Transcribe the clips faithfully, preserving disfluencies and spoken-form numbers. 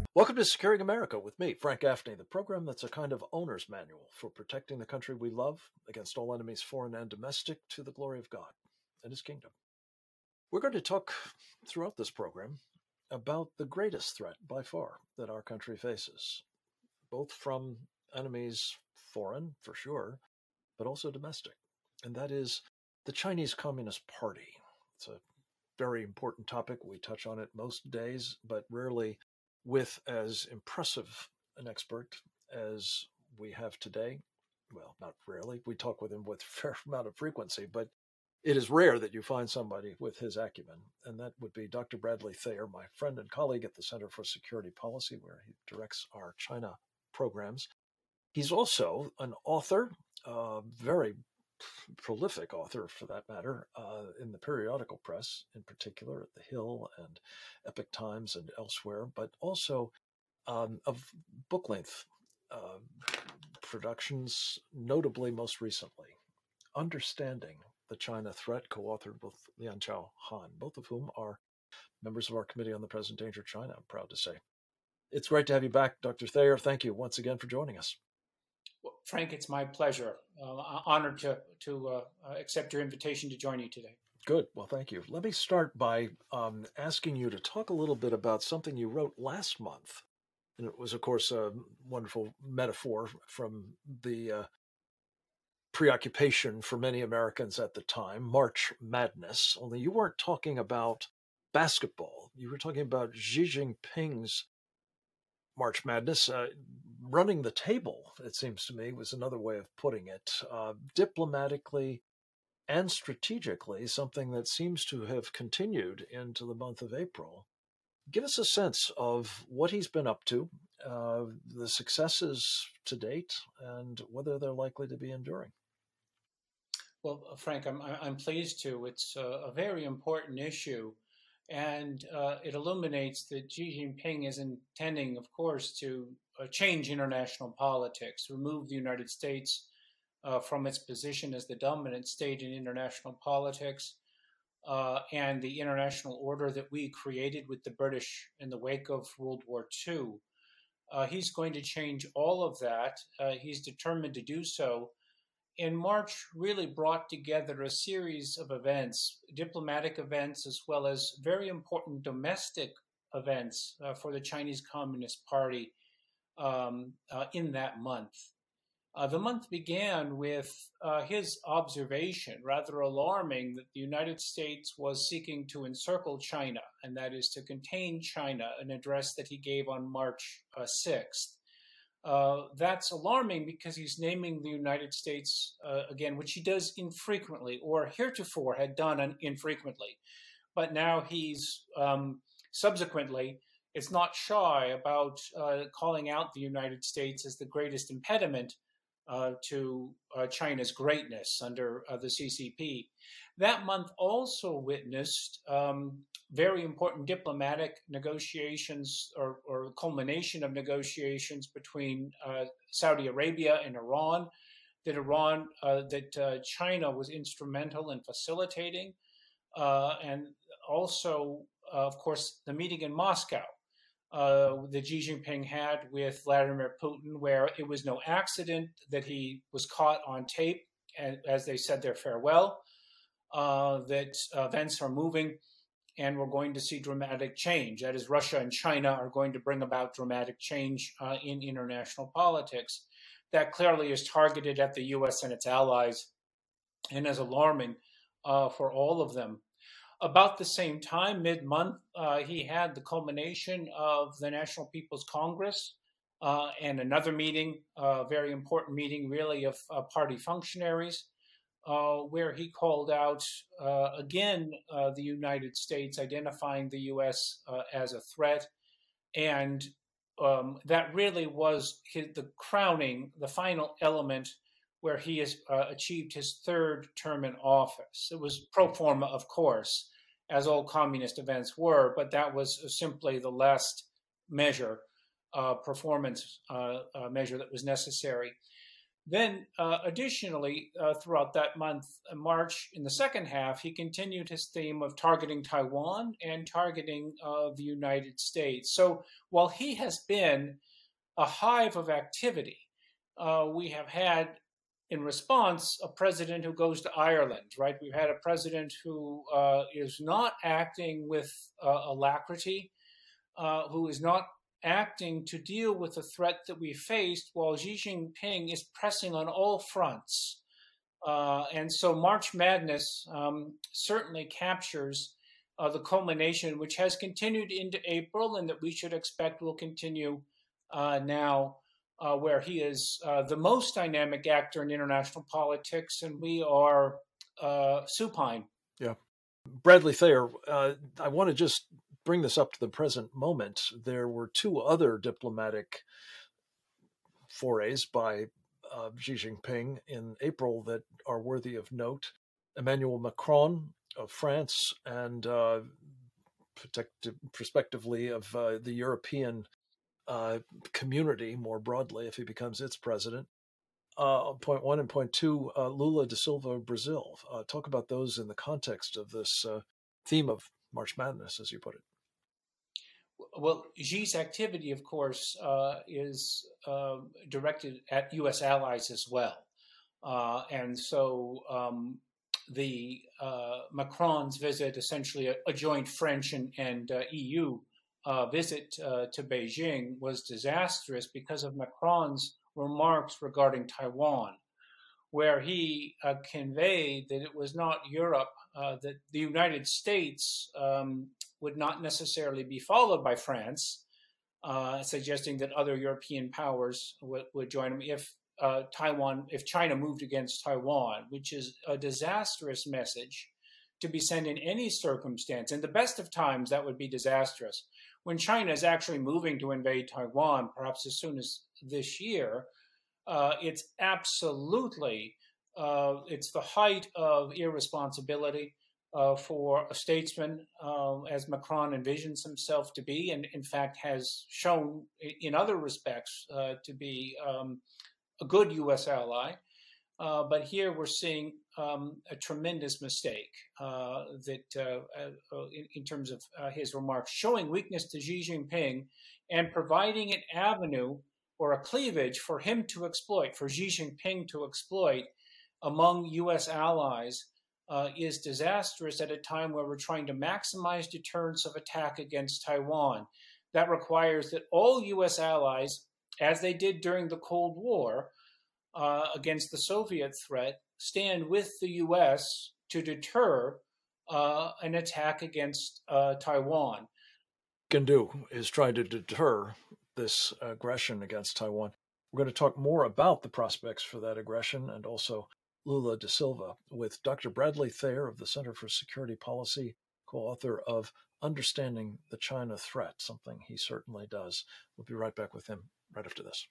Welcome to Securing America with me, Frank Gaffney, the program that's a kind of owner's manual for protecting the country we love against all enemies, foreign and domestic, to the glory of God and His kingdom. We're going to talk throughout this program about the greatest threat by far that our country faces, both from enemies, foreign for sure, but also domestic, and that is the Chinese Communist Party. It's a very important topic. We touch on it most days, but rarely with as impressive an expert as we have today. Well, not rarely. We talk with him with a fair amount of frequency, but it is rare that you find somebody with his acumen, and that would be Doctor Bradley Thayer, my friend and colleague at the Center for Security Policy, where he directs our China programs. He's also an author, a very prolific author for that matter, uh, in the periodical press, in particular at The Hill and Epoch Times and elsewhere, but also um, of book length uh, productions, notably most recently, Understanding the China Threat, co-authored with Lianchao Han, both of whom are members of our Committee on the Present Danger of China, I'm proud to say. It's great to have you back, Doctor Thayer. Thank you once again for joining us. Well, Frank, it's my pleasure. Uh, honored to, to uh, accept your invitation to join you today. Good. Well, thank you. Let me start by um, asking you to talk a little bit about something you wrote last month. And it was, of course, a wonderful metaphor from the uh, preoccupation for many Americans at the time, March Madness. Only you weren't talking about basketball. You were talking about Xi Jinping's March Madness. Uh, running the table, it seems to me, was another way of putting it. Uh, diplomatically and strategically, something that seems to have continued into the month of April. Give us a sense of what he's been up to, uh, the successes to date, and whether they're likely to be enduring. Well, Frank, I'm, I'm pleased to. It's a, a very important issue, and uh, it illuminates that Xi Jinping is intending, of course, to uh, change international politics, remove the United States uh, from its position as the dominant state in international politics, uh, and the international order that we created with the British in the wake of World War Two. Uh, he's going to change all of that. Uh, he's determined to do so. And March really brought together a series of events, diplomatic events, as well as very important domestic events uh, for the Chinese Communist Party um, uh, in that month. Uh, the month began with uh, his observation, rather alarming, that the United States was seeking to encircle China, and that is to contain China, an address that he gave on March uh, sixth. Uh, that's alarming because he's naming the United States uh, again, which he does infrequently, or heretofore had done infrequently. But now he's um, subsequently, it's not shy about uh, calling out the United States as the greatest impediment uh, to uh, China's greatness under uh, the C C P. That month also witnessed um, very important diplomatic negotiations or, or culmination of negotiations between uh, Saudi Arabia and Iran, that Iran, uh, that uh, China was instrumental in facilitating, uh, and also, uh, of course, the meeting in Moscow uh, that Xi Jinping had with Vladimir Putin, where it was no accident that he was caught on tape, and as they said their farewell, uh, that uh, events are moving and we're going to see dramatic change. That is, Russia and China are going to bring about dramatic change uh, in international politics. That clearly is targeted at the U S and its allies and is alarming uh, for all of them. About the same time, mid-month, uh, he had the culmination of the National People's Congress uh, and another meeting, a uh, very important meeting really of uh, party functionaries, Uh, where he called out uh, again uh, the United States, identifying the U S uh, as a threat. And um, that really was his, the crowning, the final element where he has uh, achieved his third term in office. It was pro forma, of course, as all communist events were, but that was simply the last measure, uh, performance uh, uh, measure that was necessary. Then, uh, additionally, uh, throughout that month, uh, March, in the second half, he continued his theme of targeting Taiwan and targeting uh, the United States. So while he has been a hive of activity, uh, we have had, in response, a president who goes to Ireland, right? We've had a president who uh, is not acting with uh, alacrity, uh, who is not acting to deal with the threat that we faced, while Xi Jinping is pressing on all fronts. Uh, and so March Madness um, certainly captures uh, the culmination, which has continued into April and that we should expect will continue uh, now, uh, where he is uh, the most dynamic actor in international politics, and we are uh, supine. Yeah. Bradley Thayer, uh, I want to just bring this up to the present moment. There were two other diplomatic forays by uh, Xi Jinping in April that are worthy of note. Emmanuel Macron of France and uh, prospectively of uh, the European uh, community more broadly if he becomes its president. Uh, point one and point two, uh, Lula da Silva of Brazil. Uh, talk about those in the context of this uh, theme of March Madness, as you put it. Well, Xi's activity, of course, uh, is uh, directed at U S allies as well. Uh, and so um, the uh, Macron's visit, essentially a, a joint French and, and uh, E U uh, visit uh, to Beijing, was disastrous because of Macron's remarks regarding Taiwan, where he uh, conveyed that it was not Europe, uh, that the United States um, would not necessarily be followed by France, uh, suggesting that other European powers would, would join him if uh, Taiwan, if China moved against Taiwan, which is a disastrous message to be sent in any circumstance. In the best of times, that would be disastrous. When China is actually moving to invade Taiwan, perhaps as soon as this year, uh, it's absolutely, uh, it's the height of irresponsibility uh, for a statesman, uh, as Macron envisions himself to be, and in fact has shown in other respects uh, to be um, a good U S ally. Uh, but here we're seeing um, a tremendous mistake uh, that, uh, uh, in, in terms of uh, his remarks, showing weakness to Xi Jinping and providing an avenue or a cleavage for him to exploit, for Xi Jinping to exploit among U S allies uh, is disastrous at a time where we're trying to maximize deterrence of attack against Taiwan. That requires that all U S allies, as they did during the Cold War, Uh, against the Soviet threat, stand with the U S to deter uh, an attack against uh, Taiwan. Can do is try to deter this aggression against Taiwan. We're going to talk more about the prospects for that aggression and also Lula da Silva with Doctor Bradley Thayer of the Center for Security Policy, co-author of Understanding the China Threat, something he certainly does. We'll be right back with him right after this.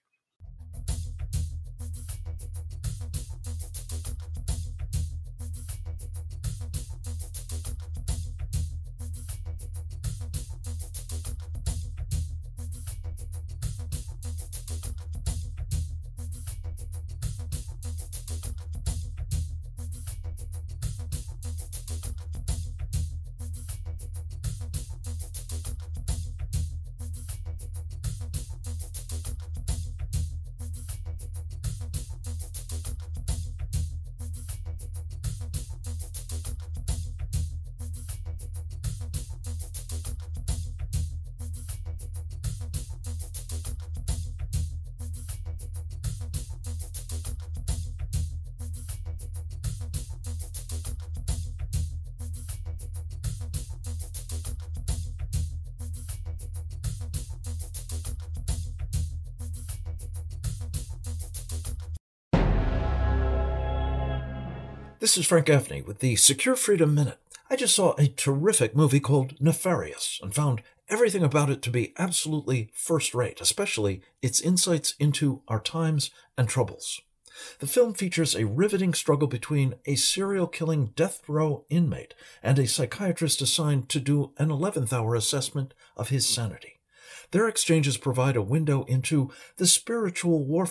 This is Frank Gaffney with the Secure Freedom Minute. I just saw a terrific movie called Nefarious and found everything about it to be absolutely first-rate, especially its insights into our times and troubles. The film features a riveting struggle between a serial-killing death row inmate and a psychiatrist assigned to do an eleventh hour assessment of his sanity. Their exchanges provide a window into the spiritual warfare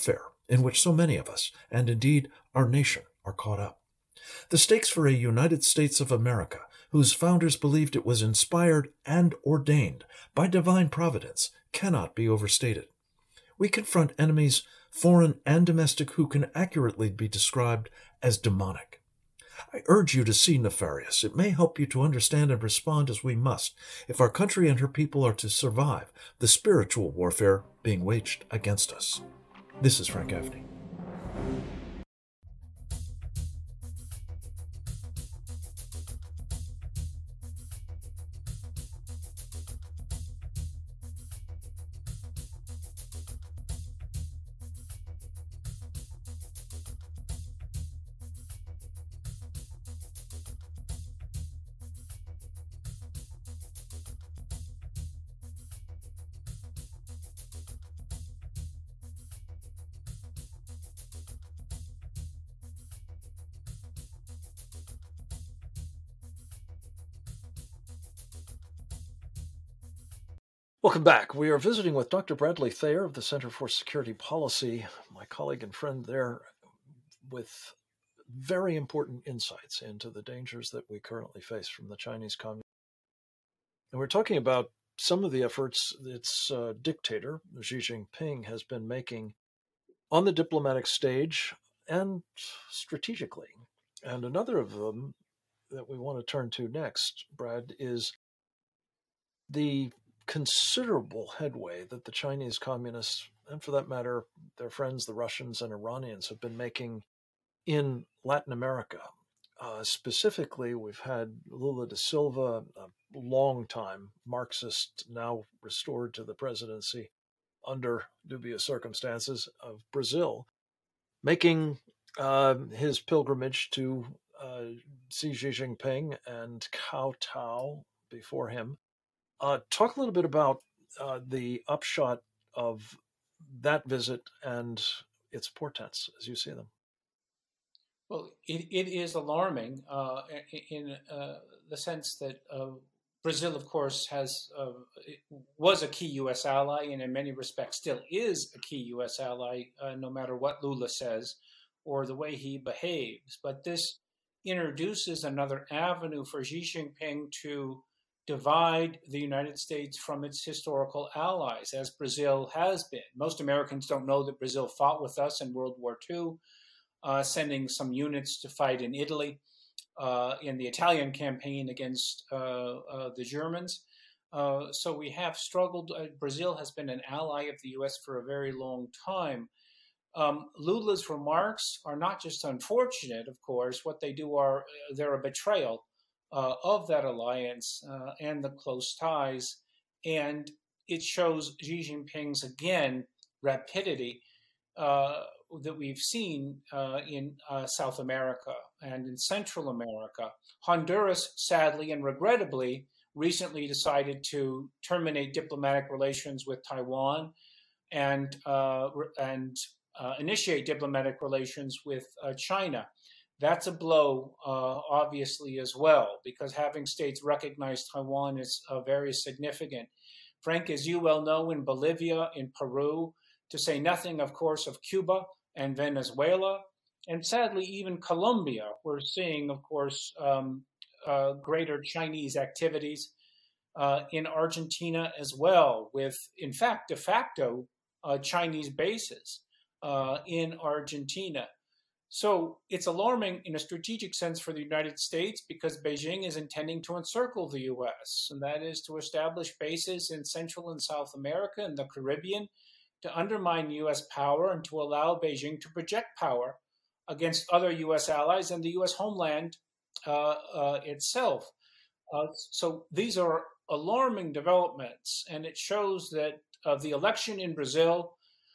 in which so many of us, and indeed our nation, are caught up. The stakes for a United States of America, whose founders believed it was inspired and ordained by divine providence, cannot be overstated. We confront enemies, foreign and domestic, who can accurately be described as demonic. I urge you to see Nefarious. It may help you to understand and respond as we must if our country and her people are to survive the spiritual warfare being waged against us. This is Frank Gaffney. Welcome back. We are visiting with Doctor Bradley Thayer of the Center for Security Policy, my colleague and friend there, with very important insights into the dangers that we currently face from the Chinese Communist. And we're talking about some of the efforts its uh, dictator, Xi Jinping, has been making on the diplomatic stage and strategically. And another of them that we want to turn to next, Brad, is the considerable headway that the Chinese Communists, and for that matter, their friends, the Russians and Iranians, have been making in Latin America. Uh, specifically, we've had Lula da Silva, a long-time Marxist, now restored to the presidency under dubious circumstances, of Brazil, making uh, his pilgrimage to uh, Xi Jinping and Cao Cao before him. Uh, talk a little bit about uh, the upshot of that visit and its portents as you see them. Well, it, it is alarming uh, in uh, the sense that uh, Brazil, of course, has uh, was a key U S ally and in many respects still is a key U S ally, uh, no matter what Lula says or the way he behaves. But this introduces another avenue for Xi Jinping to divide the United States from its historical allies, as Brazil has been. Most Americans don't know that Brazil fought with us in World War Two, uh, sending some units to fight in Italy uh, in the Italian campaign against uh, uh, the Germans. Uh, so we have struggled. Uh, Brazil has been an ally of the U S for a very long time. Um, Lula's remarks are not just unfortunate, of course. What they do are, they're a betrayal Uh, of that alliance uh, and the close ties. And it shows Xi Jinping's, again, rapidity uh, that we've seen uh, in uh, South America and in Central America. Honduras, sadly and regrettably, recently decided to terminate diplomatic relations with Taiwan and, uh, and uh, initiate diplomatic relations with uh, China. That's a blow, uh, obviously, as well, because having states recognize Taiwan is uh, very significant. Frank, as you well know, in Bolivia, in Peru, to say nothing, of course, of Cuba and Venezuela, and sadly, even Colombia, we're seeing, of course, um, uh, greater Chinese activities uh, in Argentina as well, with, in fact, de facto uh, Chinese bases uh, in Argentina. So it's alarming in a strategic sense for the United States because Beijing is intending to encircle the U S, and that is to establish bases in Central and South America and the Caribbean to undermine U S power and to allow Beijing to project power against other U S allies and the U S homeland uh, uh, itself. Uh, so these are alarming developments, and it shows that uh, the election in Brazil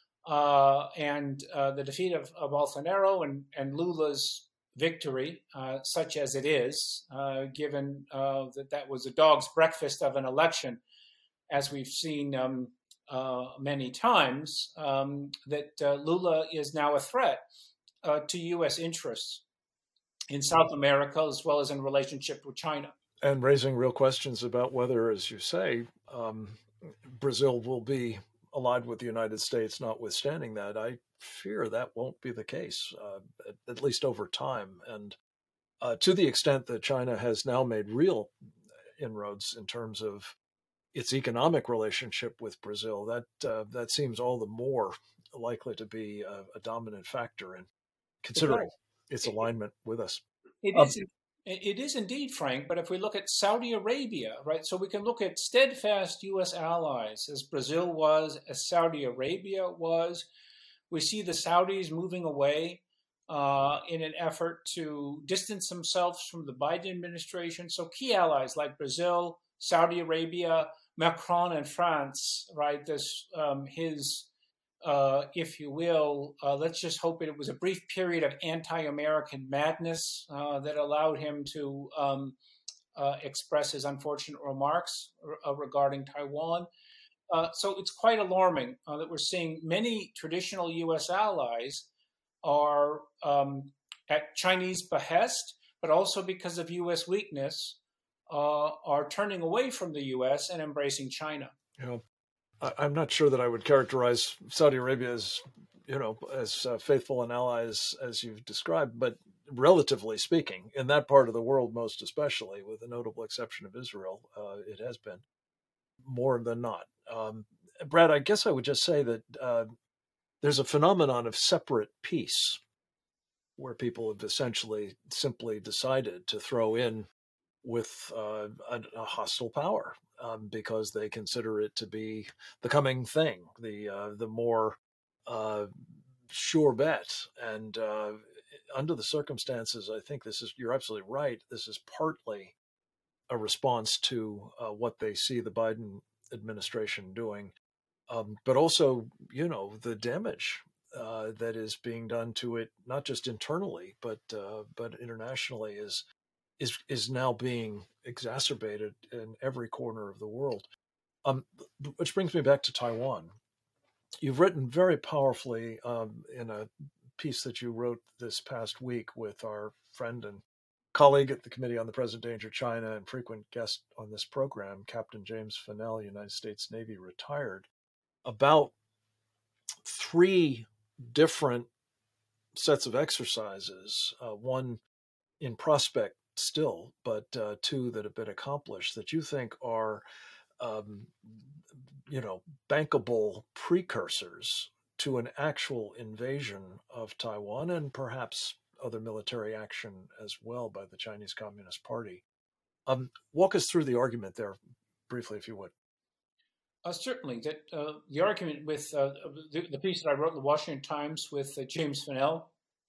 Uh, and uh, the defeat of, of Bolsonaro and, and Lula's victory, uh, such as it is, uh, given uh, that that was a dog's breakfast of an election, as we've seen um, uh, many times, um, that uh, Lula is now a threat uh, to U S interests in South America, as well as in relationship with China. And raising real questions about whether, as you say, um, Brazil will be allied with the United States, notwithstanding that, I fear that won't be the case, uh, at, at least over time. And uh, to the extent that China has now made real inroads in terms of its economic relationship with Brazil, that uh, that seems all the more likely to be a, a dominant factor in considering it its alignment with us. It Um, is. It is indeed, Frank. But if we look at Saudi Arabia, right, so we can look at steadfast U S allies, as Brazil was, as Saudi Arabia was. We see the Saudis moving away uh, in an effort to distance themselves from the Biden administration. So key allies like Brazil, Saudi Arabia, Macron and France, right? This um, his, uh, if you will, uh, let's just hope it was a brief period of anti-American madness uh, that allowed him to um, uh, express his unfortunate remarks uh, regarding Taiwan. Uh, so it's quite alarming uh, that we're seeing many traditional U S allies are um, at Chinese behest, but also because of U S weakness, uh, are turning away from the U S and embracing China. you know, I, I'm not sure that I would characterize Saudi Arabia as, you know, as uh, faithful an ally as, as you've described, but relatively speaking, in that part of the world, most especially, with the notable exception of Israel, uh, it has been more than not. Um, Brad, I guess I would just say that uh, there's a phenomenon of separate peace where people have essentially simply decided to throw in with uh, a, a hostile power um, because they consider it to be the coming thing, the uh, the more uh, sure bet. And uh, under the circumstances, I think this is, you're absolutely right. This is partly a response to uh, what they see the Biden administration doing, um, but also, you know, the damage uh, that is being done to it, not just internally, but uh, but internationally, is is is now being exacerbated in every corner of the world. Um, which brings me back to Taiwan. You've written very powerfully um, in a piece that you wrote this past week with our friend and colleague at the Committee on the Present Danger China and frequent guest on this program, Captain James Fennell, United States Navy retired, about three different sets of exercises, uh, one in prospect still, but uh, two that have been accomplished that you think are, um, you know, bankable precursors to an actual invasion of Taiwan and perhaps other military action as well by the Chinese Communist Party. Um, walk us through the argument there briefly, if you would. Uh, certainly, that uh, the argument with uh, the, the piece that I wrote in the Washington Times with uh, James Fennell,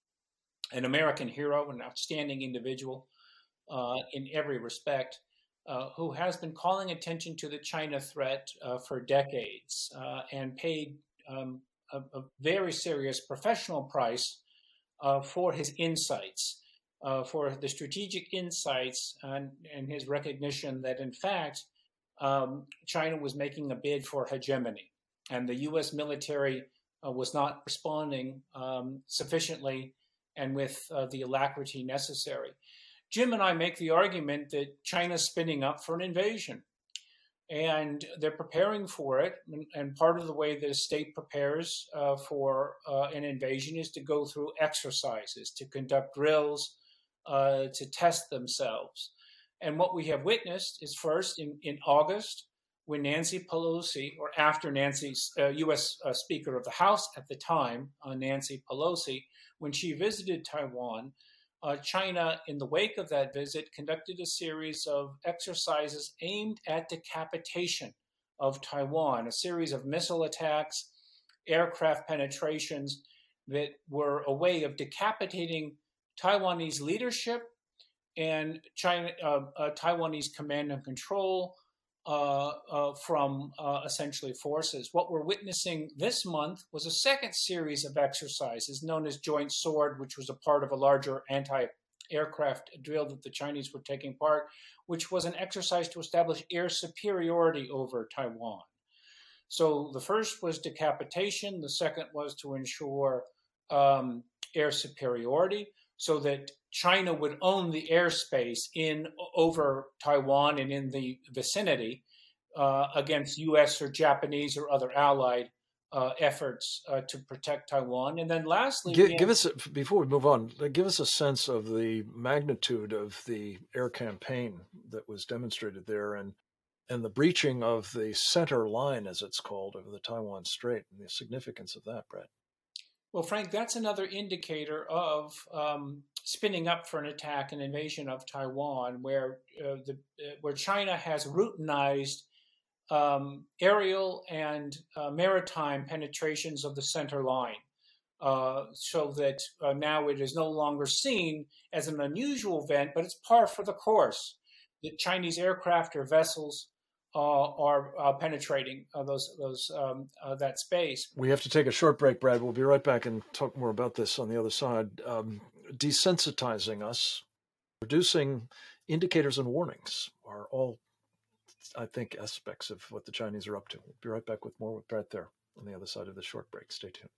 an American hero, an outstanding individual uh, in every respect, uh, who has been calling attention to the China threat uh, for decades uh, and paid um, a, a very serious professional price uh, for his insights, uh, for the strategic insights and, and his recognition that, in fact, um, China was making a bid for hegemony, and the U S military uh, was not responding um, sufficiently and with uh, the alacrity necessary. Jim and I make the argument that China's spinning up for an invasion, and they're preparing for it. And part of the way that a state prepares uh, for uh, an invasion is to go through exercises, to conduct drills, uh, to test themselves. And what we have witnessed is first in, in August, when Nancy Pelosi, or after Nancy's uh, U S uh, Speaker of the House at the time, uh, Nancy Pelosi, when she visited Taiwan, uh, China, in the wake of that visit, conducted a series of exercises aimed at decapitation of Taiwan, a series of missile attacks, aircraft penetrations that were a way of decapitating Taiwanese leadership and China, uh, uh, Taiwanese command and control uh, uh, from uh, essentially forces. What we're witnessing this month was a second series of exercises known as Joint Sword, which was a part of a larger anti-aircraft drill that the Chinese were taking part, which was an exercise to establish air superiority over Taiwan. So the first was decapitation. The second was to ensure um, air superiority, so that China would own the airspace in over Taiwan and in the vicinity uh, against U S or Japanese or other allied uh, efforts uh, to protect Taiwan. And then lastly, give, we give us, a, before we move on, give us a sense of the magnitude of the air campaign that was demonstrated there, and and the breaching of the center line, as it's called, over the Taiwan Strait, and the significance of that, Brad. Well, Frank, that's another indicator of um, spinning up for an attack, an invasion of Taiwan, where uh, the uh, where China has routinized um, aerial and uh, maritime penetrations of the center line, uh, so that uh, now it is no longer seen as an unusual event, but it's par for the course. The Chinese aircraft or vessels Uh, are uh, penetrating uh, those those um, uh, that space. We have to take a short break, Brad. We'll be right back and talk more about this on the other side. Um, desensitizing us, producing indicators and warnings are all, I think, aspects of what the Chinese are up to. We'll be right back with more with Brad Thayer on the other side of the short break. Stay tuned.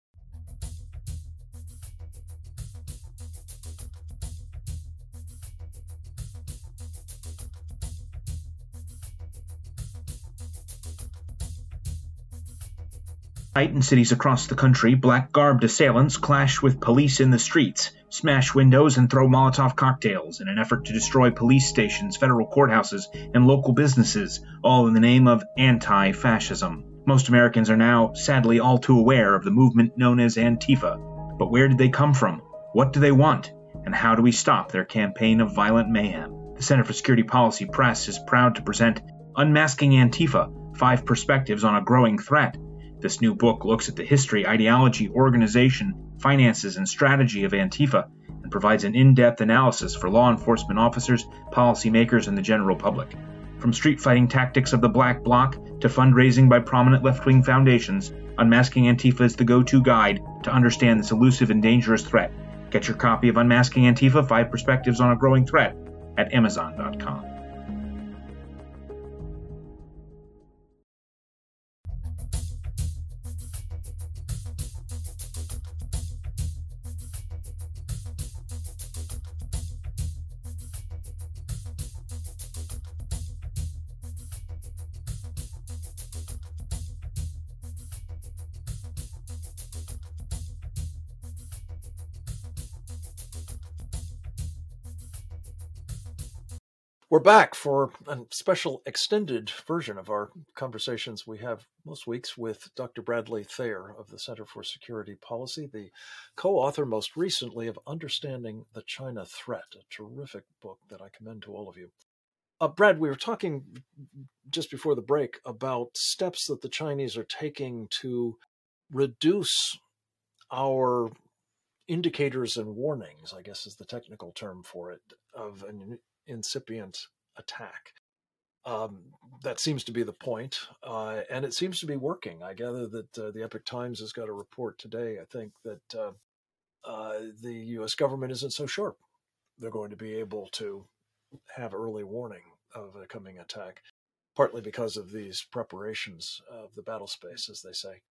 Night in cities across the country, black-garbed assailants clash with police in the streets, smash windows and throw Molotov cocktails in an effort to destroy police stations, federal courthouses, and local businesses, all in the name of anti-fascism. Most Americans are now, sadly, all too aware of the movement known as Antifa. But where did they come from? What do they want? And how do we stop their campaign of violent mayhem? The Center for Security Policy Press is proud to present Unmasking Antifa, Five Perspectives on a Growing Threat. This new book looks at the history, ideology, organization, finances, and strategy of Antifa and provides an in-depth analysis for law enforcement officers, policymakers, and the general public. From street fighting tactics of the Black Bloc to fundraising by prominent left-wing foundations, Unmasking Antifa is the go-to guide to understand this elusive and dangerous threat. Get your copy of Unmasking Antifa, Five Perspectives on a Growing Threat at amazon dot com. We're back for a special extended version of our conversations we have most weeks with Doctor Bradley Thayer of the Center for Security Policy, the co-author most recently of Understanding the China Threat, a terrific book that I commend to all of you. Uh, Brad, we were talking just before the break about steps that the Chinese are taking to reduce our indicators and warnings, I guess is the technical term for it, of an incipient attack. Um, that seems to be the point, uh, and it seems to be working. I gather that uh, the Epoch Times has got a report today, I think, that uh, uh, the U S government isn't so sure they're going to be able to have early warning of a coming attack, partly because of these preparations of the battle space, as they say.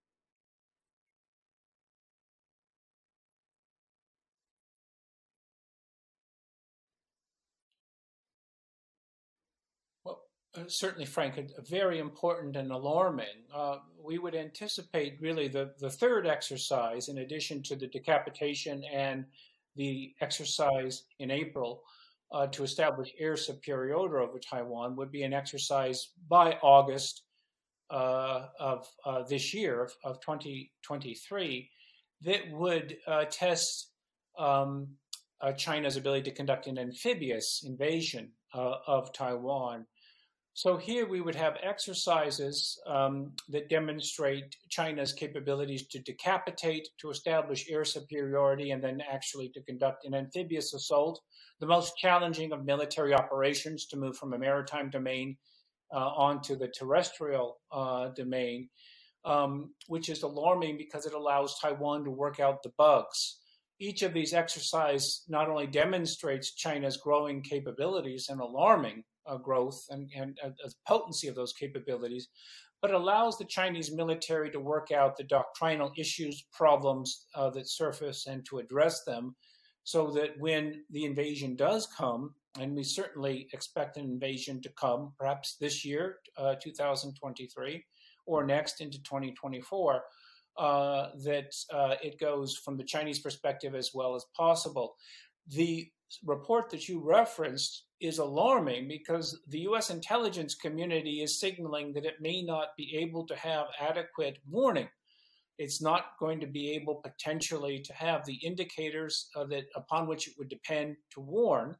Uh, certainly, Frank, a, a very important and alarming. Uh, we would anticipate really the, the third exercise, in addition to the decapitation and the exercise in April uh, to establish air superiority over Taiwan, would be an exercise by August uh, of uh, this year, of, of twenty twenty-three, that would uh, test um, uh, China's ability to conduct an amphibious invasion uh, of Taiwan. So here we would have exercises um, that demonstrate China's capabilities to decapitate, to establish air superiority, and then actually to conduct an amphibious assault, the most challenging of military operations, to move from a maritime domain uh, onto the terrestrial uh, domain, um, which is alarming because it allows Taiwan to work out the bugs. Each of these exercises not only demonstrates China's growing capabilities and alarming uh, growth and, and uh, the potency of those capabilities, but allows the Chinese military to work out the doctrinal issues, problems uh, that surface and to address them, so that when the invasion does come, and we certainly expect an invasion to come, perhaps this year, uh, two thousand twenty-three, or next into twenty twenty-four, uh, that uh, it goes from the Chinese perspective as well as possible. The report that you referenced is alarming because the U S intelligence community is signaling that it may not be able to have adequate warning. It's not going to be able potentially to have the indicators uh, that upon which it would depend to warn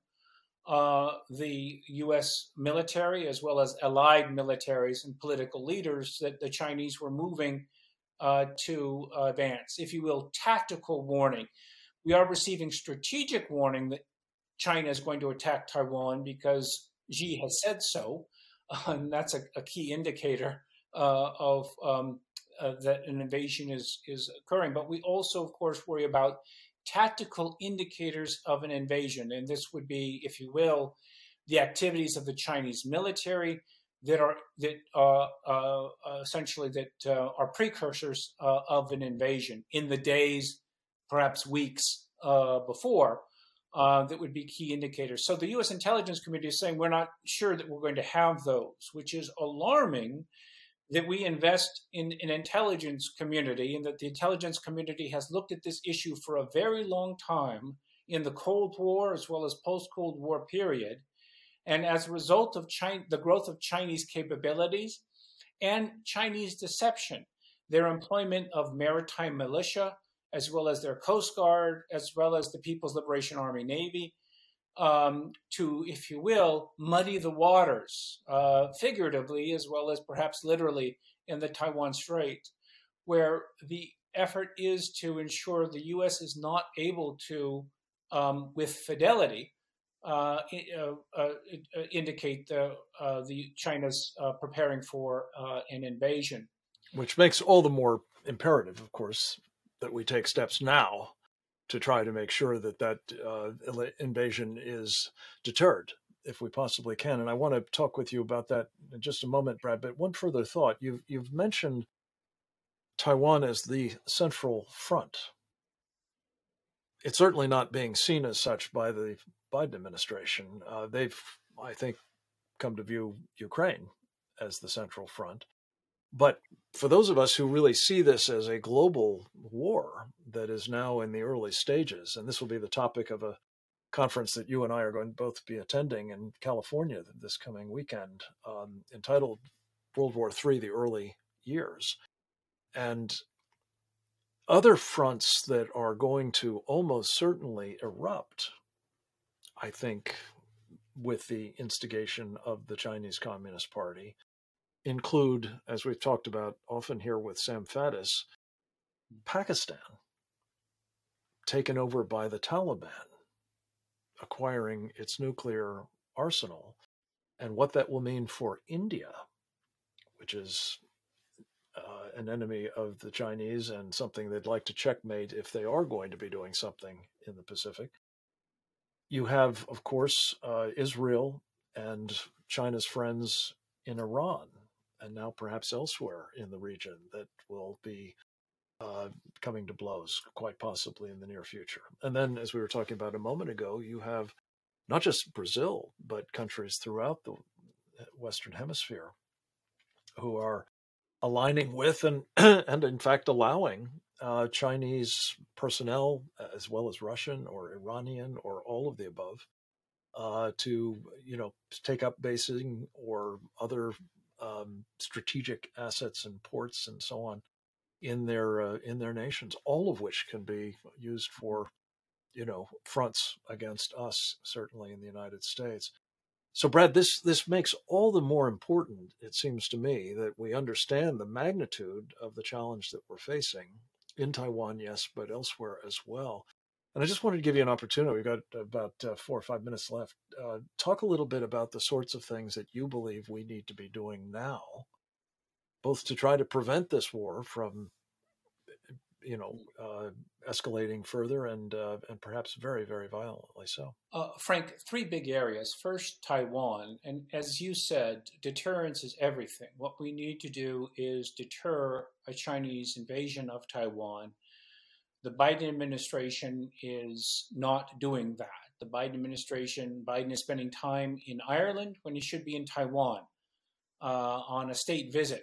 uh, the U S military as well as allied militaries and political leaders that the Chinese were moving uh, to advance, if you will, tactical warning. We are receiving strategic warning that China is going to attack Taiwan because Xi has said so, uh, and that's a, a key indicator uh, of um, uh, that an invasion is, is occurring. But we also, of course, worry about tactical indicators of an invasion, and this would be, if you will, the activities of the Chinese military that are that uh, uh, essentially that uh, are precursors uh, of an invasion in the days, perhaps weeks uh, before. Uh, that would be key indicators. So the U S intelligence community is saying we're not sure that we're going to have those, which is alarming that we invest in an intelligence community and that the intelligence community has looked at this issue for a very long time in the Cold War as well as post-Cold War period. And as a result of China, the growth of Chinese capabilities and Chinese deception, their employment of maritime militia, as well as their Coast Guard, as well as the People's Liberation Army Navy, um, to, if you will, muddy the waters, uh, figuratively as well as perhaps literally in the Taiwan Strait, where the effort is to ensure the U S is not able to, um, with fidelity, uh, uh, uh, indicate the, uh, the China's uh, preparing for uh, an invasion. Which makes all the more imperative, of course, that we take steps now to try to make sure that that uh, invasion is deterred if we possibly can. And I want to talk with you about that in just a moment, Brad. But one further thought. You've, you've mentioned Taiwan as the central front. It's certainly not being seen as such by the Biden administration. Uh, they've, I think, come to view Ukraine as the central front. But for those of us who really see this as a global war that is now in the early stages, and this will be the topic of a conference that you and I are going to both be attending in California this coming weekend, um, entitled World War Three, The Early Years, and other fronts that are going to almost certainly erupt, I think, with the instigation of the Chinese Communist Party, include, as we've talked about often here with Sam Faddis, Pakistan, taken over by the Taliban, acquiring its nuclear arsenal, and what that will mean for India, which is uh, an enemy of the Chinese and something they'd like to checkmate if they are going to be doing something in the Pacific. You have, of course, uh, Israel and China's friends in Iran, and now perhaps elsewhere in the region, that will be uh, coming to blows, quite possibly in the near future. And then, as we were talking about a moment ago, you have not just Brazil, but countries throughout the Western Hemisphere who are aligning with and, and in fact, allowing uh, Chinese personnel, as well as Russian or Iranian or all of the above, uh, to, you know, take up basing or other Um, strategic assets and ports and so on in their uh, in their nations, all of which can be used for, you know, fronts against us, certainly in the United States. So, Brad, this this makes all the more important, it seems to me, that we understand the magnitude of the challenge that we're facing in Taiwan, yes, but elsewhere as well. And I just wanted to give you an opportunity. We've got about uh, four or five minutes left. Uh, talk a little bit about the sorts of things that you believe we need to be doing now, both to try to prevent this war from, you know, uh, escalating further and uh, and perhaps very, very violently so. Uh, Frank, three big areas. First, Taiwan. And as you said, deterrence is everything. What we need to do is deter a Chinese invasion of Taiwan. The Biden administration is not doing that. The Biden administration, Biden is spending time in Ireland when he should be in Taiwan uh, on a state visit.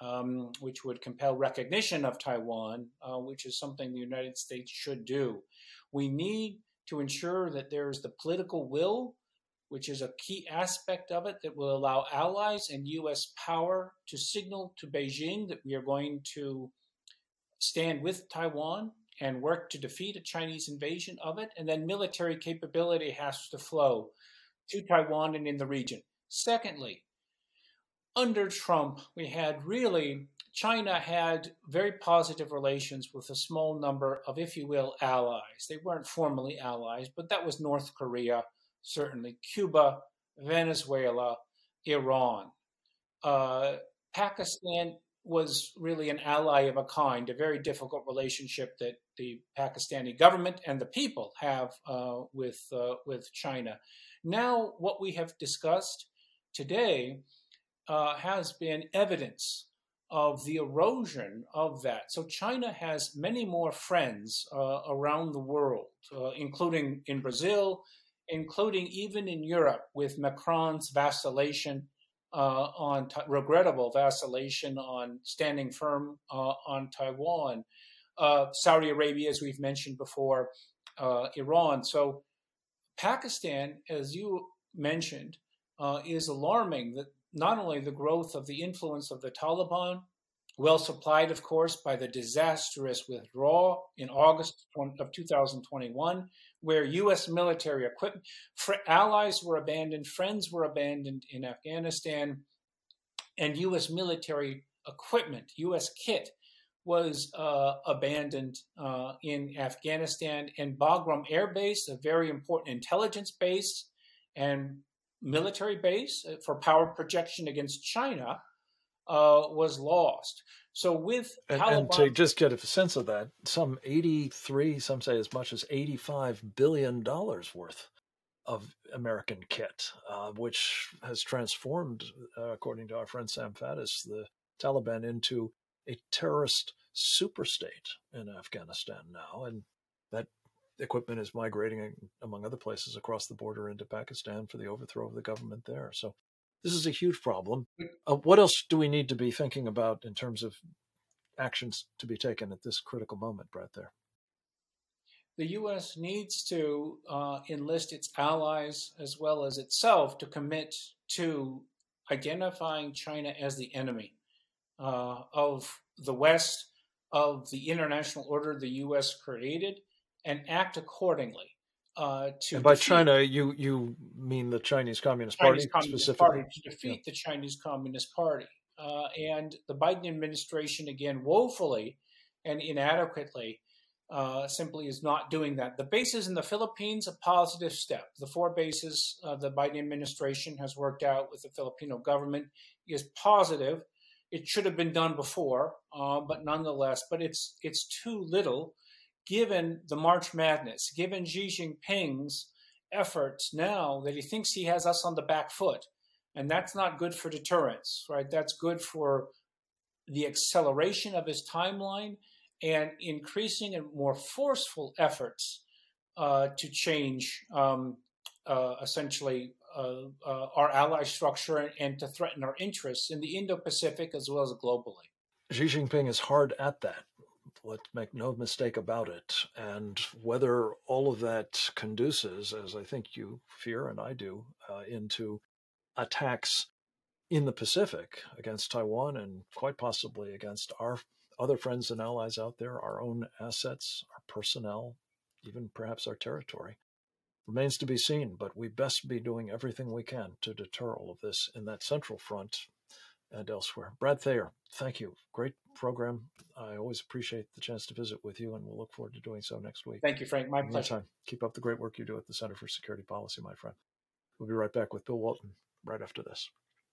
um, which would compel recognition of Taiwan, uh, which is something the United States should do. We need to ensure that there's the political will, which is a key aspect of it, that will allow allies and U S power to signal to Beijing that we are going to stand with Taiwan and work to defeat a Chinese invasion of it. And then military capability has to flow to Taiwan and in the region. Secondly, under Trump, we had really, China had very positive relations with a small number of, if you will, allies. They weren't formally allies, but that was North Korea, certainly Cuba, Venezuela, Iran. Uh, Pakistan was really an ally of a kind, a very difficult relationship that the Pakistani government and the people have uh, with, uh, with China. Now, what we have discussed today uh, has been evidence of the erosion of that. So China has many more friends uh, around the world, uh, including in Brazil, including even in Europe, with Macron's vacillation uh, on, regrettable vacillation on standing firm uh, on Taiwan, uh, Saudi Arabia, as we've mentioned before, uh, Iran. So Pakistan, as you mentioned, uh, is alarming that not only the growth of the influence of the Taliban, well supplied, of course, by the disastrous withdrawal in August of two thousand twenty-one, where U S military equipment, allies were abandoned, friends were abandoned in Afghanistan, and U S military equipment, U S kit, was uh, abandoned uh, in Afghanistan. And Bagram Air Base, a very important intelligence base and military base for power projection against China, uh, was lost. So with and, Taliban, and to just get a sense of that, some eighty-three, some say as much as eighty-five billion dollars worth of American kit, uh, which has transformed, uh, according to our friend Sam Faddis, the Taliban into a terrorist superstate in Afghanistan now. And that equipment is migrating, among other places, across the border into Pakistan for the overthrow of the government there. So this is a huge problem. Uh, what else do we need to be thinking about in terms of actions to be taken at this critical moment, Brett, there? The U S needs to uh, enlist its allies as well as itself to commit to identifying China as the enemy uh, of the West, of the international order the U S created, and act accordingly. Uh, to and by defeat, China, you you mean the Chinese Communist Chinese Party Communist specifically? Party, to defeat yeah. the Chinese Communist Party. Uh, and the Biden administration, again, woefully and inadequately, uh, simply is not doing that. The bases in the Philippines, a positive step. The four bases uh, the Biden administration has worked out with the Filipino government is positive. It should have been done before, uh, but nonetheless, but it's it's too little, given the March Madness, given Xi Jinping's efforts now that he thinks he has us on the back foot. And that's not good for deterrence, right? That's good for the acceleration of his timeline and increasing and more forceful efforts uh, to change um, uh, essentially uh, uh, our ally structure and to threaten our interests in the Indo-Pacific as well as globally. Xi Jinping is hard at that. Let's make no mistake about it. And whether all of that conduces, as I think you fear and I do, uh, into attacks in the Pacific against Taiwan and quite possibly against our other friends and allies out there, our own assets, our personnel, even perhaps our territory, remains to be seen. But we best be doing everything we can to deter all of this in that central front and elsewhere. Brad Thayer, thank you. Great program. I always appreciate the chance to visit with you, and we'll look forward to doing so next week. Thank you, Frank. My pleasure. Anytime. Keep up the great work you do at the Center for Security Policy, my friend. We'll be right back with Bill Walton right after this.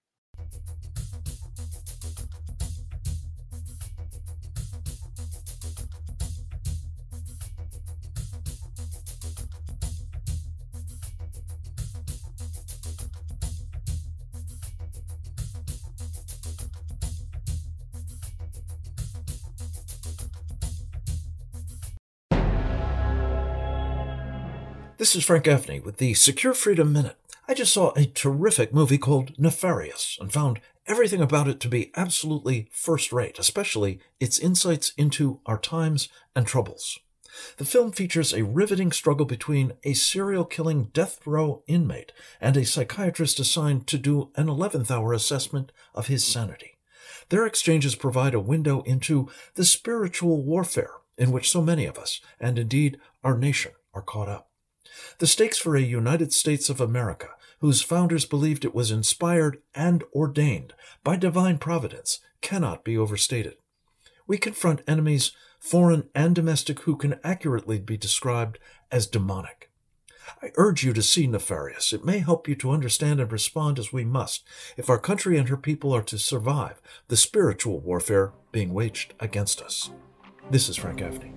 This is Frank Gaffney with the Secure Freedom Minute. I just saw a terrific movie called Nefarious and found everything about it to be absolutely first-rate, especially its insights into our times and troubles. The film features a riveting struggle between a serial-killing death row inmate and a psychiatrist assigned to do an eleventh-hour assessment of his sanity. Their exchanges provide a window into the spiritual warfare in which so many of us, and indeed our nation, are caught up. The stakes for a United States of America, whose founders believed it was inspired and ordained by divine providence, cannot be overstated. We confront enemies, foreign and domestic, who can accurately be described as demonic. I urge you to see Nefarious. It may help you to understand and respond as we must if our country and her people are to survive the spiritual warfare being waged against us. This is Frank Gaffney.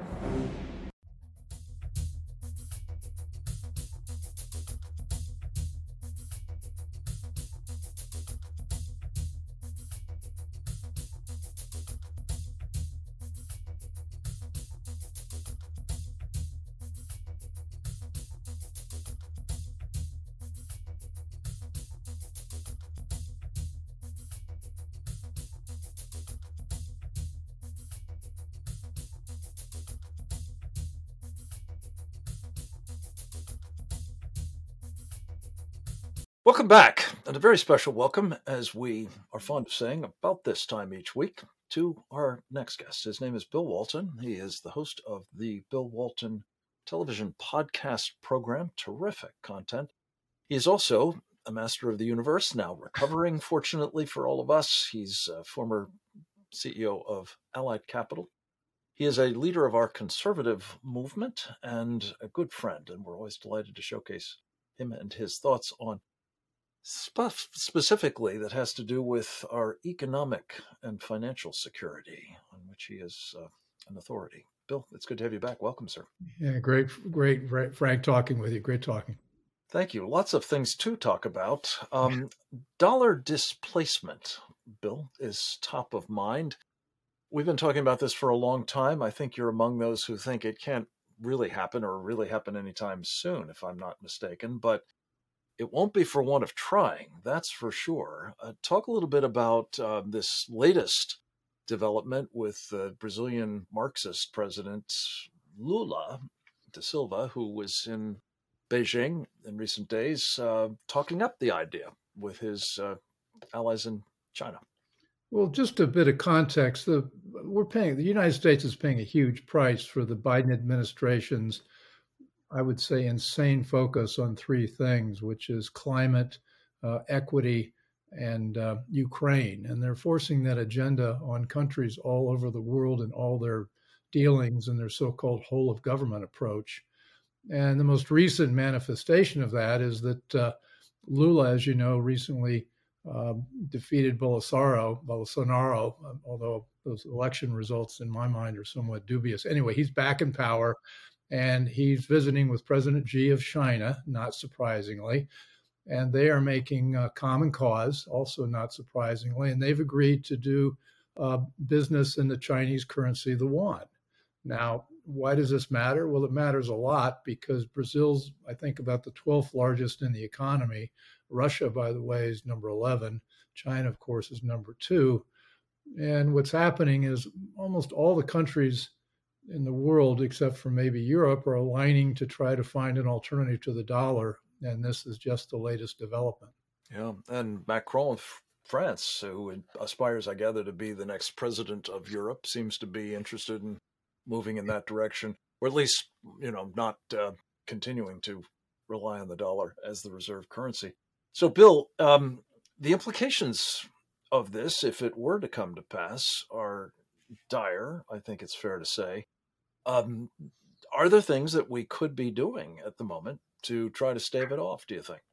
Welcome back, and a very special welcome, as we are fond of saying about this time each week, to our next guest. His name is Bill Walton. He is the host of the Bill Walton television podcast program. Terrific content. He is also a master of the universe, now recovering, fortunately for all of us. He's a former C E O of Allied Capital. He is a leader of our conservative movement and a good friend, and we're always delighted to showcase him and his thoughts on stuff specifically that has to do with our economic and financial security, on which he is uh, an authority. Bill, it's good to have you back. Welcome, sir. Yeah, great, great, great, Frank, talking with you. Great talking. Thank you. Lots of things to talk about. Um, dollar displacement, Bill, is top of mind. We've been talking about this for a long time. I think you're among those who think it can't really happen or really happen anytime soon, if I'm not mistaken. But it won't be for want of trying, that's for sure. Uh, talk a little bit about uh, this latest development with uh, Brazilian Marxist President Lula da Silva, who was in Beijing in recent days, uh, talking up the idea with his uh, allies in China. Well, just a bit of context. The, we're paying, the United States is paying a huge price for the Biden administration's, I would say, insane focus on three things, which is climate, uh, equity, and uh, Ukraine. And they're forcing that agenda on countries all over the world in all their dealings in their so-called whole of government approach. And the most recent manifestation of that is that uh, Lula, as you know, recently uh, defeated Bolsonaro, Bolsonaro, although those election results in my mind are somewhat dubious. Anyway, he's back in power. And he's visiting with President Xi of China, not surprisingly. And they are making uh, common cause, also not surprisingly. And they've agreed to do uh, business in the Chinese currency, the yuan. Now, why does this matter? Well, it matters a lot because Brazil's, I think, about the twelfth largest in the economy. Russia, by the way, is number eleven. China, of course, is number two. And what's happening is almost all the countries in the world, except for maybe Europe, are aligning to try to find an alternative to the dollar. And this is just the latest development. Yeah. And Macron of France, who aspires, I gather, to be the next president of Europe, seems to be interested in moving in that direction, or at least, you know, not uh, continuing to rely on the dollar as the reserve currency. So, Bill, um, the implications of this, if it were to come to pass, are dire, I think it's fair to say. Um, are there things that we could be doing at the moment to try to stave it off, do you think?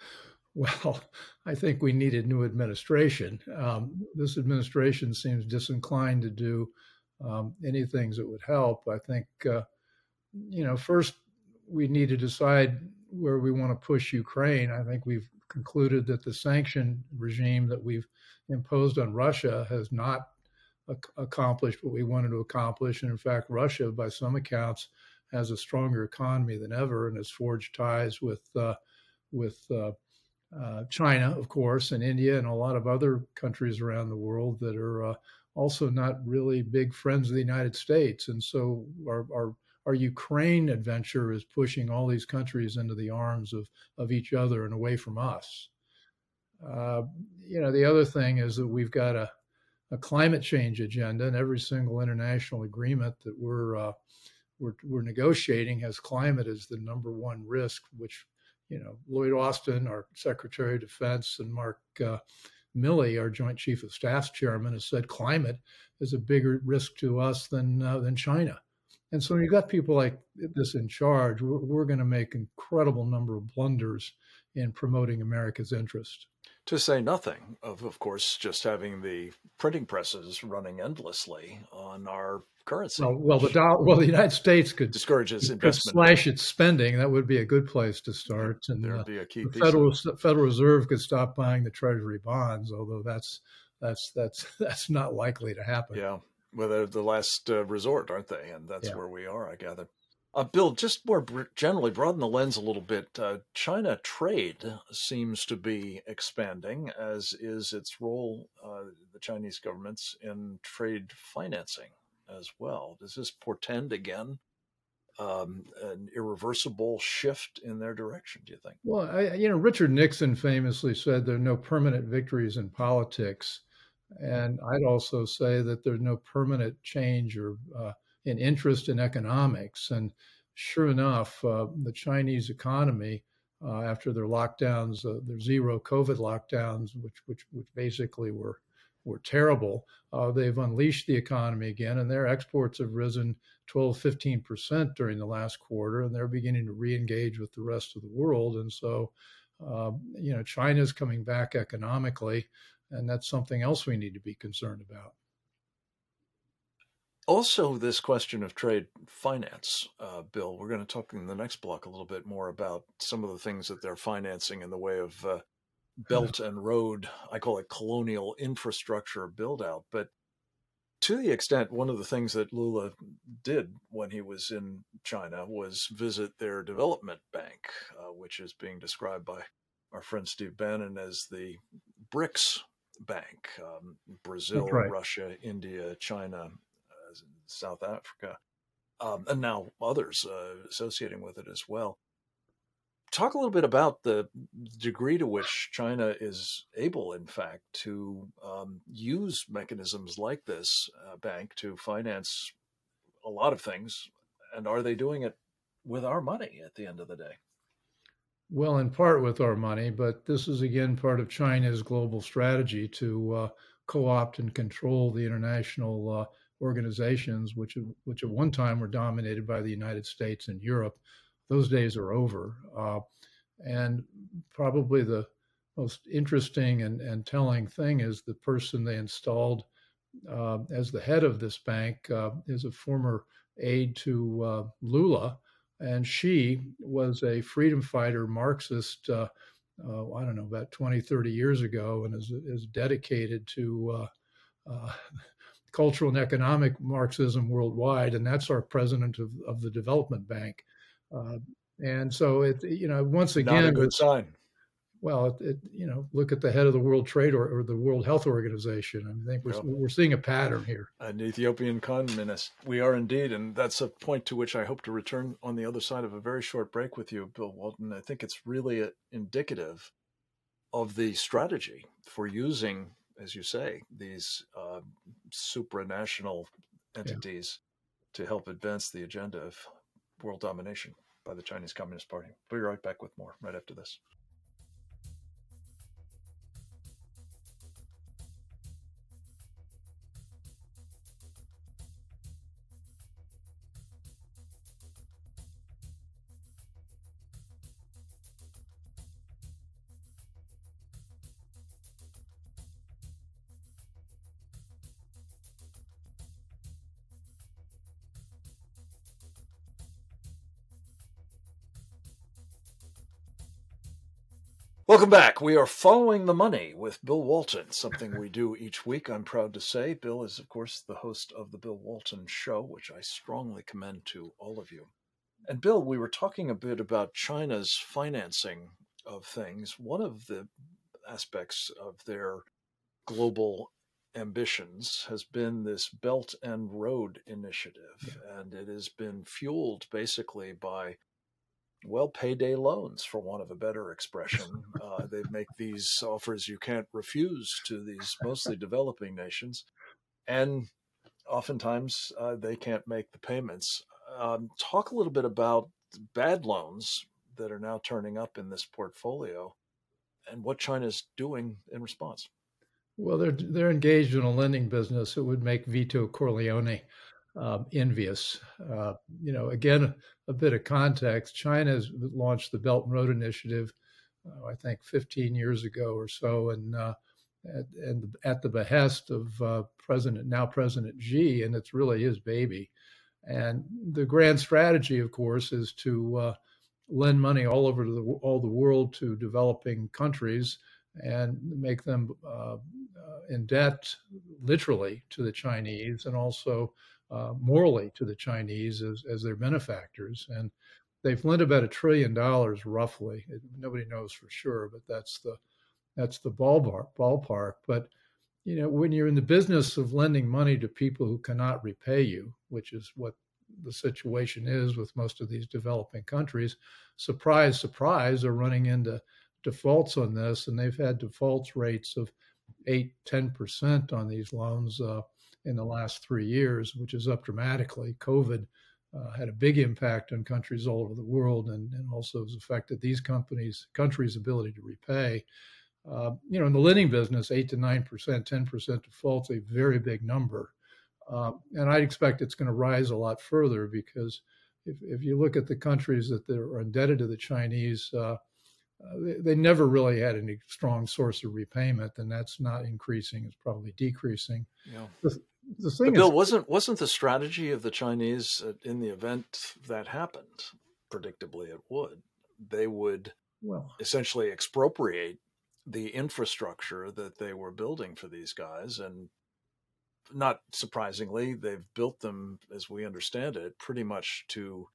Well, I think we need a new administration. Um, this administration seems disinclined to do um, any things that would help. I think, uh, you know, first we need to decide where we want to push Ukraine. I think we've concluded that the sanction regime that we've imposed on Russia has not accomplished what we wanted to accomplish. And in fact, Russia, by some accounts, has a stronger economy than ever and has forged ties with uh, with uh, uh, China, of course, and India, and a lot of other countries around the world that are uh, also not really big friends of the United States. And so our, our our Ukraine adventure is pushing all these countries into the arms of of each other and away from us. Uh, you know, the other thing is that we've got a, a climate change agenda, and every single international agreement that we're uh, we're, we're negotiating has climate as the number one risk, which, you know, Lloyd Austin, our Secretary of Defense, and Mark uh, Milley, our Joint Chief of Staff's chairman, has said climate is a bigger risk to us than uh, than China. And so when you've got people like this in charge, we're, we're going to make an incredible number of blunders in promoting America's interest. To say nothing of, of course, just having the printing presses running endlessly on our currency. Well, well, the dollar, well, the United States could discourages could investment. slash its spending. That would be a good place to start. And There'd uh, be a key the piece Federal of Federal Reserve could stop buying the Treasury bonds, although that's that's that's that's not likely to happen. Yeah, well, they're the last uh, resort, aren't they? And that's Yeah. where we are, I gather. Uh, Bill, just more br- generally, broaden the lens a little bit. Uh, China trade seems to be expanding, as is its role, uh, the Chinese government's, in trade financing as well. Does this portend again um, an irreversible shift in their direction, do you think? Well, I, you know, Richard Nixon famously said there are no permanent victories in politics. And I'd also say that there's no permanent change or uh, in interest in economics. And sure enough, uh, the Chinese economy, uh, after their lockdowns, uh, their zero COVID lockdowns, which which which basically were were terrible, uh, they've unleashed the economy again, and their exports have risen twelve, fifteen percent during the last quarter, and they're beginning to re-engage with the rest of the world. And so, uh, you know, China's coming back economically, and that's something else we need to be concerned about. Also, this question of trade finance, uh, Bill, we're going to talk in the next block a little bit more about some of the things that they're financing in the way of uh, Belt and Road, I call it colonial infrastructure build out. But to the extent, one of the things that Lula did when he was in China was visit their development bank, uh, which is being described by our friend Steve Bannon as the BRICS Bank, um, Brazil, right. Russia, India, China, uh, South Africa, um, and now others uh, associating with it as well. Talk a little bit about the degree to which China is able, in fact, to um, use mechanisms like this uh, bank to finance a lot of things. And are they doing it with our money at the end of the day? Well, in part with our money, but this is again part of China's global strategy to uh, co-opt and control the international uh, organizations, which which at one time were dominated by the United States and Europe. Those days are over. Uh, and probably the most interesting and, and telling thing is the person they installed uh, as the head of this bank uh, is a former aide to uh, Lula. And she was a freedom fighter Marxist, uh, uh, I don't know, about twenty, thirty years ago, and is, is dedicated to uh, uh, cultural and economic Marxism worldwide. And that's our president of, of the Development Bank. Uh, and so, it, you know, once again, not a good sign. Well, it, it, you know, look at the head of the World Trade or, or the World Health Organization. I think we're, yeah. we're seeing a pattern here. An Ethiopian communist. We are indeed. And that's a point to which I hope to return on the other side of a very short break with you, Bill Walton. I think it's really a, indicative of the strategy for using, as you say, these uh, supranational entities yeah. to help advance the agenda of world domination by the Chinese Communist Party. We'll be right back with more right after this. Welcome back. We are following the money with Bill Walton, something we do each week, I'm proud to say. Bill is, of course, the host of the Bill Walton Show, which I strongly commend to all of you. And Bill, we were talking a bit about China's financing of things, one of the aspects of their global ambitions has been this Belt and Road Initiative. Yeah. And it has been fueled basically by, well, payday loans, for want of a better expression. Uh, they make these offers you can't refuse to these mostly developing nations. And oftentimes uh, they can't make the payments. Um, talk a little bit about bad loans that are now turning up in this portfolio and what China's doing in response. Well, they're they're engaged in a lending business that would make Vito Corleone uh, envious. Uh, you know, again, a bit of context. China has launched the Belt and Road Initiative, uh, I think, fifteen years ago or so, and uh, at, and at the behest of uh, President now President Xi, and it's really his baby. And the grand strategy, of course, is to uh, lend money all over the all the world to developing countries and make them uh, uh, in debt, literally, to the Chinese, and also uh, morally to the Chinese as, as their benefactors. And they've lent about a trillion dollars, roughly. It, nobody knows for sure, but that's the that's the ballpark. Ballpark. But you know, when you're in the business of lending money to people who cannot repay you, which is what the situation is with most of these developing countries, surprise, surprise, are running into defaults on this, and they've had defaults rates of eight, ten percent on these loans uh, in the last three years, which is up dramatically. COVID uh, had a big impact on countries all over the world, and, and also has affected these companies, countries' ability to repay. Uh, you know, in the lending business, eight to nine percent, ten percent defaults, a very big number. Uh, and I expect it's going to rise a lot further, because if, if you look at the countries that are indebted to the Chinese, uh, Uh, they, they never really had any strong source of repayment, and that's not increasing; it's probably decreasing. Yeah. The, the thing but Bill, is, wasn't wasn't the strategy of the Chinese uh, in the event that happened, predictably it would, they would well essentially expropriate the infrastructure that they were building for these guys, and not surprisingly, they've built them, as we understand it, pretty much to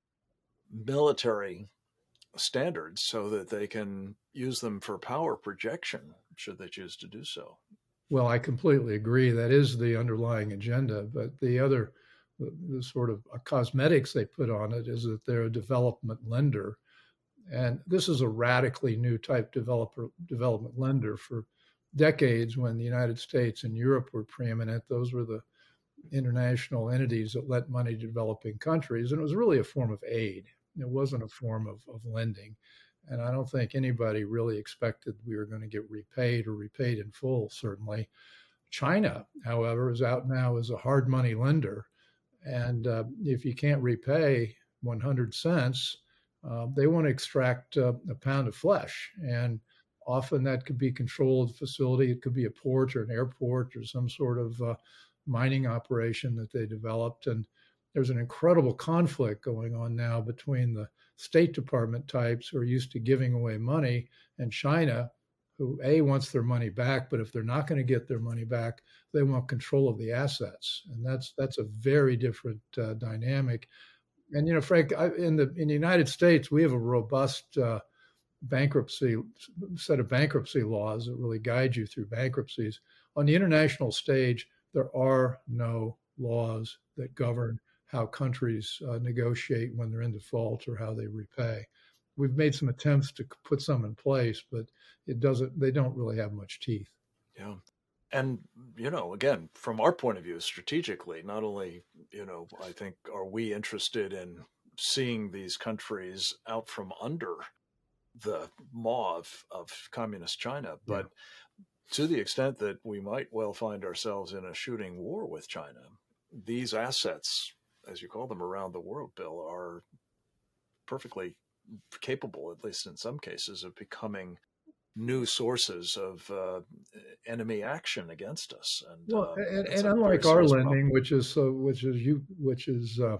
military standards so that they can use them for power projection should they choose to do so. Well, I completely agree. That is the underlying agenda. But the other, the, the sort of cosmetics they put on it is that they're a development lender. And this is a radically new type developer development lender. For decades, when the United States and Europe were preeminent, those were the international entities that lent money to developing countries. And it was really a form of aid. It wasn't a form of, of lending. And I don't think anybody really expected we were going to get repaid or repaid in full, certainly. China, however, is out now as a hard money lender. And uh, if you can't repay one hundred cents, uh, they want to extract uh, a pound of flesh. And often that could be a controlled facility. It could be a port or an airport or some sort of uh, mining operation that they developed. And there's an incredible conflict going on now between the State Department types who are used to giving away money and China, who A, wants their money back, but if they're not going to get their money back, they want control of the assets. And that's that's a very different uh, dynamic. And, you know, Frank, I, in the in the United States, we have a robust uh, bankruptcy set of bankruptcy laws that really guide you through bankruptcies. On the international stage, there are no laws that govern how countries uh, negotiate when they're in default or how they repay. We've made some attempts to put some in place, but it doesn't, they don't really have much teeth. Yeah. And, you know, again, from our point of view, strategically, not only, you know, I think, are we interested in seeing these countries out from under the maw of, of communist China, but yeah. to the extent that we might well find ourselves in a shooting war with China, these assets, as you call them, around the world, Bill, are perfectly capable, at least in some cases, of becoming new sources of uh, enemy action against us. And, well, uh, and, and unlike our lending, problem. which is uh, which is you, which is, uh,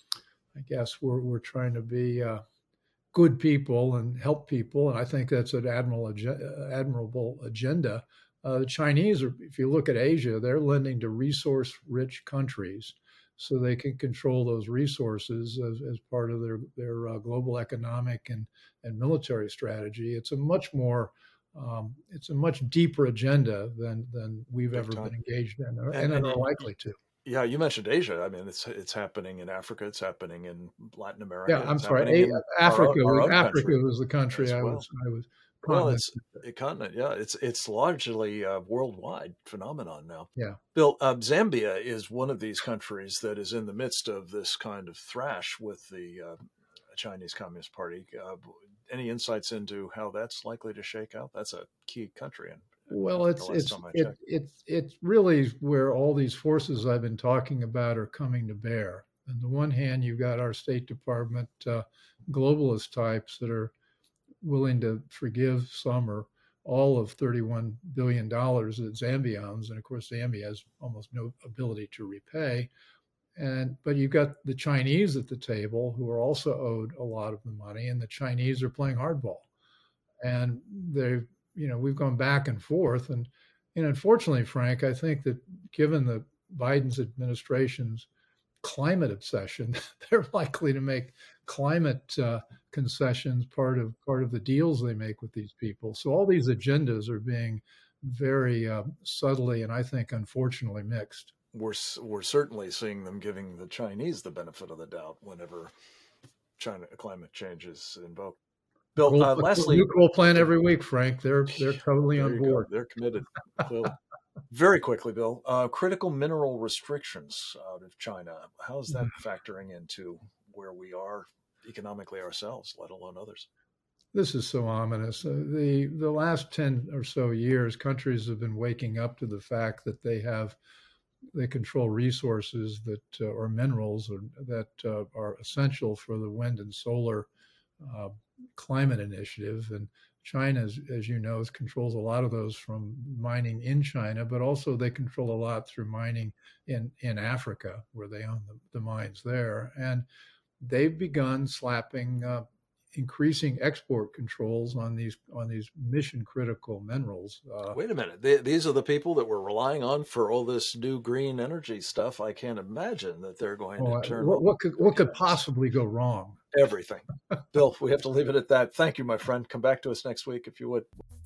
I guess, we're we're trying to be uh, good people and help people, and I think that's an admirable admirable agenda. Uh, the Chinese are, if you look at Asia, they're lending to resource-rich countries so they can control those resources as, as part of their, their uh, global economic and, and military strategy. It's a much more, um, it's a much deeper agenda than, than we've Big ever time. been engaged in, or, and, and, and are likely to. Yeah, you mentioned Asia. I mean, it's it's happening in Africa. It's happening in Latin America. Yeah, I'm it's sorry. A- Africa. Our, our Africa country was the country I well. was. I was. Well, it's a continent. Yeah, it's it's largely a worldwide phenomenon now. Yeah. Bill, uh, Zambia is one of these countries that is in the midst of this kind of thrash with the uh, Chinese Communist Party. Uh, any insights into how that's likely to shake out? That's a key country. And well, it's it's it, it's it's really where all these forces I've been talking about are coming to bear. On the one hand, you've got our State Department uh, globalist types that are willing to forgive some or all of thirty-one billion dollars that Zambia owns. And of course, Zambia has almost no ability to repay. And but you've got the Chinese at the table who are also owed a lot of the money, and the Chinese are playing hardball. And they've, you know, we've gone back and forth. And, and unfortunately, Frank, I think that given the Biden's administration's climate obsession, they're likely to make climate uh, concessions part of part of the deals they make with these people. So all these agendas are being very uh, subtly and I think unfortunately mixed. We're we're certainly seeing them giving the Chinese the benefit of the doubt whenever China climate change is invoked. Bill, we'll, uh, lastly, new coal plant every week, Frank. They're they're totally on board. Go. They're committed. Clearly. Very quickly, Bill, uh, critical mineral restrictions out of China. How's that factoring into where we are economically ourselves, let alone others? This is so ominous. Uh, the the last ten or so years, countries have been waking up to the fact that they have they control resources that uh, or minerals or, that uh, are essential for the wind and solar uh, climate initiative. And China, as, as you know, controls a lot of those from mining in China, but also they control a lot through mining in, in Africa, where they own the, the mines there. And they've begun slapping uh, increasing export controls on these on these mission critical minerals. Uh, Wait a minute. They, these are the people that we're relying on for all this new green energy stuff. I can't imagine that they're going well, to turn. What, what could what could possibly go wrong? Everything. Bill, we have to leave it at that. Thank you, my friend. Come back to us next week if you would.